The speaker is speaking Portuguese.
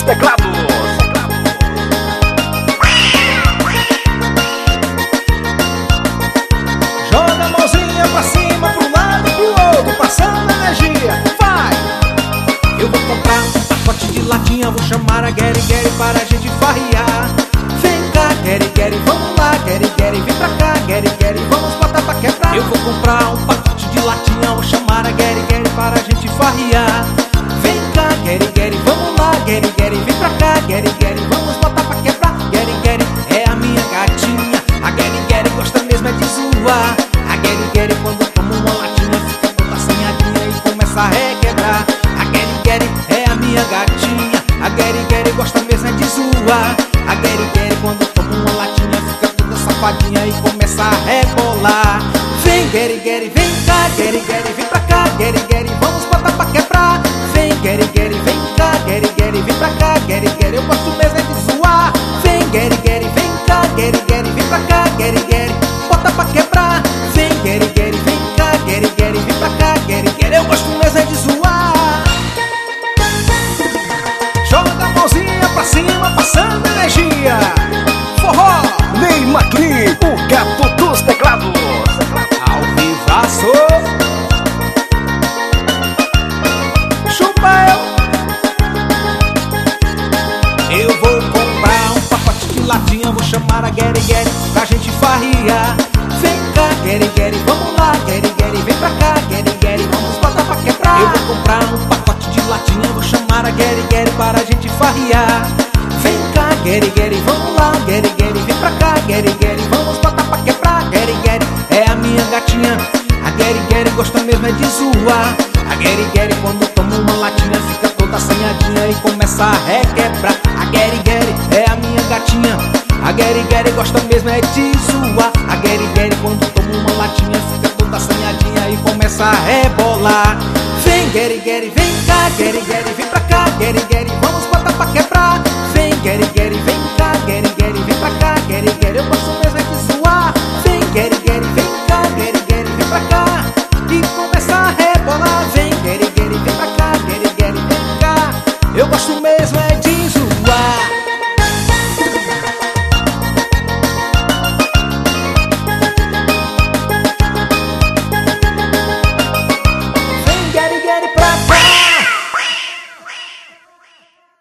teclados. Joga a mãozinha pra cima, pro lado, pro outro, passando energia, vai! Eu vou comprar um pacote de latinha, vou chamar a Gary Gary para a gente farrear. Vem cá, Gary Gary, vamos lá, Gary Gary, vem pra cá, Gary Gary, vamos botar pra quebrar. Eu vou comprar um pacote de latinha, vou chamar a Gary Gary para a gente farrear. Vem cá, Gary Gary, vamos lá, Gary Gary, vem pra cá, Gary Gary, vamos botar pra quebrar. Gary Gary é a minha gatinha, a Gary Gary gosta mesmo é de zoar. A Gary Gary quando toma uma latinha fica toda assanhadinha e começa a requebrar. A Gary Gary é a minha gatinha, a Gary Gary gosta mesmo é de zoar. A Gary Gary quando toma uma latinha fica toda safadinha e começa a rebolar. Vem Gary Gary, vem cá, Gary Gary, vem pra cá, Gary Gary, vamos botar pra quebrar. Vem Gary Gary, vem cá, Gary Gary, vem pra cá, Gary Gary, eu gosto mesmo é de zoar. Vem Gary Gary, vem cá, Gary Gary, vem pra cá, Gary Gary, bota pra quebrar. Vem Gary Gary, vem cá, Gary Gary, vem pra cá, Gary Gary, eu gosto mesmo é de zoar. Joga a mãozinha pra cima, passando energia. Forró! Ney McLean, o gato dos teclados. Ao vivaço. Chupa eu vou comprar um pacote de latinha, vou chamar a Gary Gary pra gente farrear. Vem cá, Gary Gary, vamos lá, Gary Gary, vem pra cá, Gary Gary, vamos botar pra quebrar. Eu vou comprar um pacote de latinha, vou chamar a Gary Gary para a gente farrear. Vem cá, Gary Gary, vamos lá, Gary Gary, vem pra cá, Gary Gary, vamos botar pra quebrar. Gary Gary é a minha gatinha, a Gary Gary gosta mesmo é de zoar. A Gary Gary quando toma uma latinha fica toda assanhadinha e começa a requebrar. A Gary Gary é a minha gatinha, a Gary Gary gosta mesmo é de zoar. A Gary Gary quando toma uma latinha fica toda assanhadinha e começa a rebolar. Vem Gary Gary, vem cá, Gary Gary, vem pra cá, Gary Gary, vamos botar pra quebrar. Vem Gary Gary, vem cá, Gary